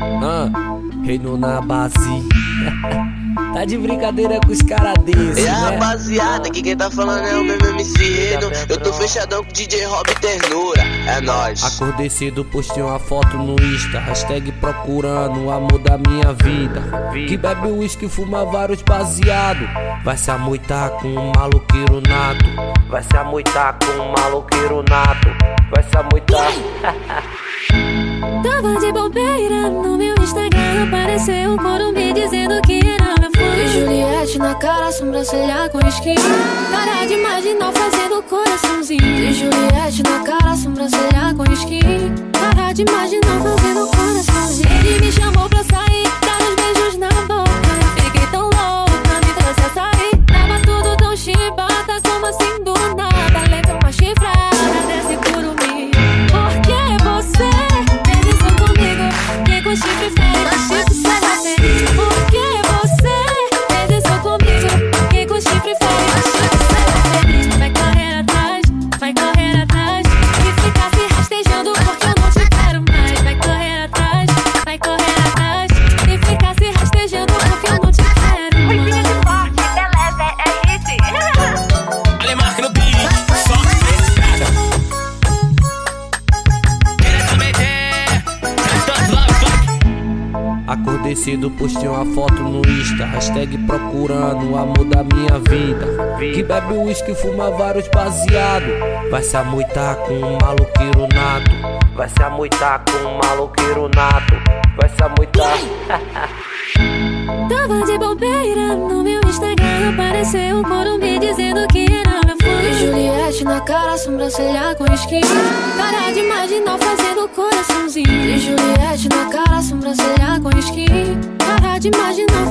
Reino na base. Tá de brincadeira com os caras desse, né? Rapaziada, aqui quem tá falando é o mesmo MC Reno. Eu tô fechadão com o DJ Rob Ternura. É nóis. Acordei cedo, postei uma foto no Insta. Hashtag procurando o amor da minha vida. Que bebe uísque, fuma vários baseado. Vai se amoitar com um maloqueiro nato. Vai se amoitar com um maloqueiro nato. Vai se amoitar. Tava de bobeira no meu Instagram, apareceu um coro me dizendo que era meu fã. E Juliette na cara, sobrancelha com skin. Cara de marginal fazendo coraçãozinho. E Juliette na cara, sobrancelha com skin. Cara de marginal fazendo coraçãozinho. Ele me chamou pra sair, dar uns beijos na boca. Eu fiquei tão louca, me trouxe a sair. Tava tudo tão chibata, como assim do nada. Levei uma chifrada desse curumim. Por que você fez isso comigo? Quem com chifre fere, chifre será feliz. Por que você fez isso comigo? Quem com chifre fere, chifre será feliz. Vai correr atrás e ficar se rastejando porque eu não te quero mais. Vai correr atrás e ficar se rastejando porque eu não te quero mais. Musiquinha de forte, beleza, é hit. Alemarque no beat, só estrada. Acordei cedo, postei uma foto no Insta. Hashtag procurando o amor da minha vida. Que bebe uísque, fuma vários baseado. Vai se amoitar com um maloqueiro nato. Vai se amoitar com um maloqueiro nato. Vai se amoitar. Tava de bobeira no meu Instagram, apareceu um coro me dizendo que era meu fã. E Juliette na cara, sobrancelha com skin. Cara de marginal fazendo coraçãozinho. E Juliette na cara, sobrancelha com skin. Cara de marginal